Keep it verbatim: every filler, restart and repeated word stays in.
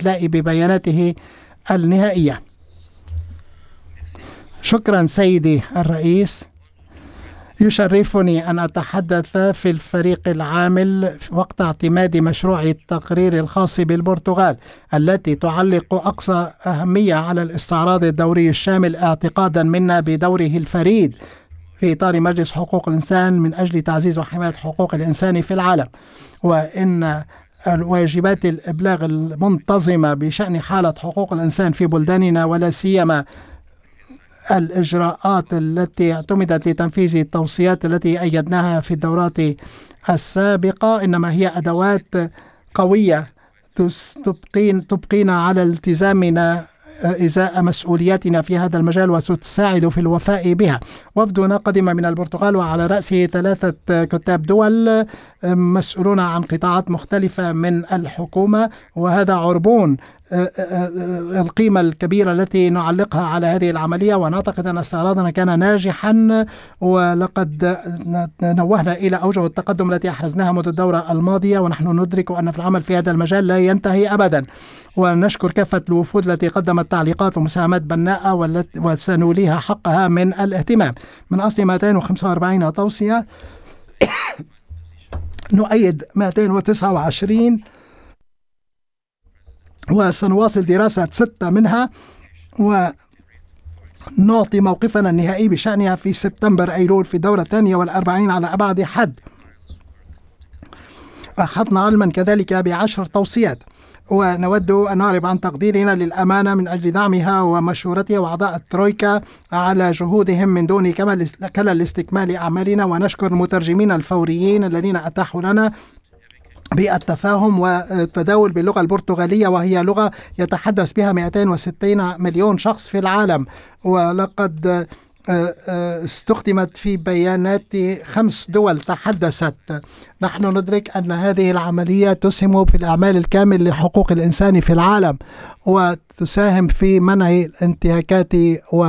والإدلاء ببياناته النهائية. شكرا سيدي الرئيس. يشرفني أن أتحدث في الفريق العامل وقت اعتماد مشروع التقرير الخاص بالبرتغال التي تعلق أقصى أهمية على الاستعراض الدوري الشامل اعتقادا منا بدوره الفريد في إطار مجلس حقوق الإنسان من أجل تعزيز وحماية حقوق الإنسان في العالم، وإن الواجبات الإبلاغ المنتظمة بشأن حالة حقوق الإنسان في بلداننا ولا سيما الإجراءات التي اعتمدت لتنفيذ التوصيات التي أيدناها في الدورات السابقة إنما هي أدوات قوية تبقين تبقينا على التزامنا إزاء مسؤولياتنا في هذا المجال وستساعد في الوفاء بها. وفدنا قدم من البرتغال وعلى رأسه ثلاثة كتاب دول مسؤولون عن قطاعات مختلفة من الحكومة، وهذا عربون القيمة الكبيرة التي نعلقها على هذه العملية، ونعتقد أن استعراضنا كان ناجحا، ولقد نوهنا إلى أوجه التقدم التي أحرزناها منذ الدورة الماضية، ونحن ندرك أن في العمل في هذا المجال لا ينتهي أبدا. ونشكر كافة الوفود التي قدمت تعليقات ومساهمات بناءة وسنوليها حقها من الاهتمام. من أصل مئتين وخمسة وأربعين توصية نؤيد مئتين وتسعة وعشرين وسنواصل دراسة ستة منها ونعطي موقفنا النهائي بشأنها في سبتمبر أيلول في الدورة الثانية والأربعين على أبعد حد. أحطنا علما كذلك بعشر توصيات، ونود أن نعرب عن تقديرنا للأمانة من أجل دعمها ومشورتها وأعضاء الترويكا على جهودهم من دون كلل لاستكمال أعمالنا، ونشكر المترجمين الفوريين الذين أتاحوا لنا بالتفاهم والتداول باللغة البرتغالية، وهي لغة يتحدث بها مئتين وستين مليون شخص في العالم، ولقد استخدمت في بيانات خمس دول تحدثت. نحن ندرك أن هذه العملية تسهم في الأعمال الكامل لحقوق الإنسان في العالم وتساهم في منع الانتهاكات و